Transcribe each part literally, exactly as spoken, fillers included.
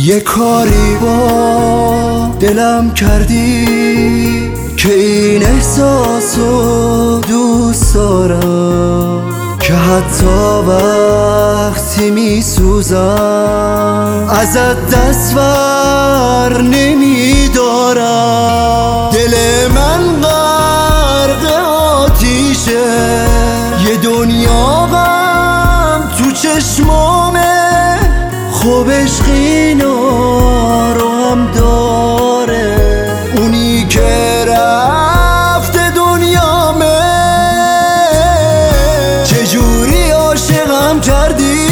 یه کاری با دلم کردی که این احساسو دوست دارم، که حتی وقتی می سوزم ازت دست ور نمی دارم. دل من غرق آتیشه، یه دنیا غم تو چشمامه، خوب عشقینا رو هم داره، اونی که رفته دنیامه. چجوری عاشقم کردی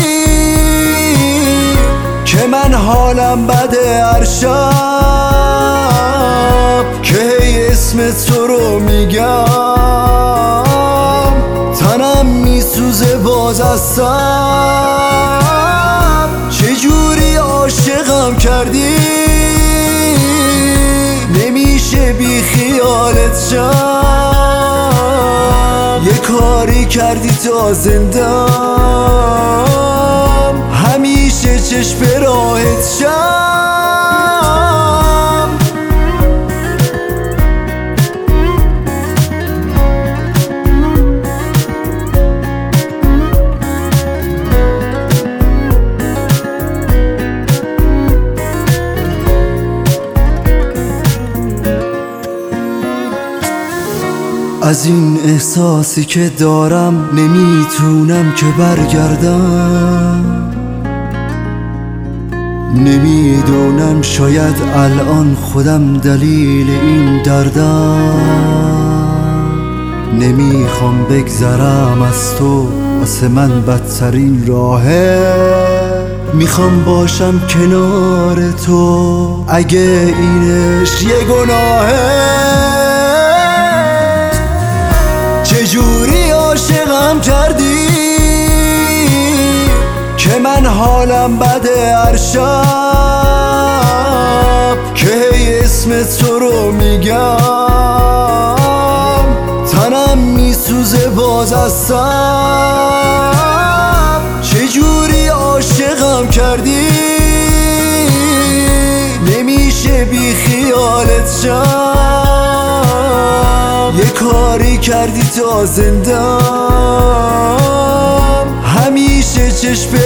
که من حالم بده هر شب، که هی اسم تو رو میگم تنم میسوزه باز هستم. چجوری عاشقم کردی نمیشه بی خیالت شم. یه کاری کردی تا زندم همیشه چشم راهت شم. از این احساسی که دارم نمیتونم که برگردم، نمیدونم شاید الان خودم دلیل این دردم. نمیخوام بگذرم از تو، واسه من بدترین راهه. میخوام باشم کنار تو اگه اینش یه گناهه. چجوری عاشقم کردی که من حالم بده هر شب، که هی اسم تو رو میگم تنم میسوزه باز هستم. چجوری عاشقم کردی نمیشه بی خیالت شم. یه کاری کردی تا زندم همیشه چشم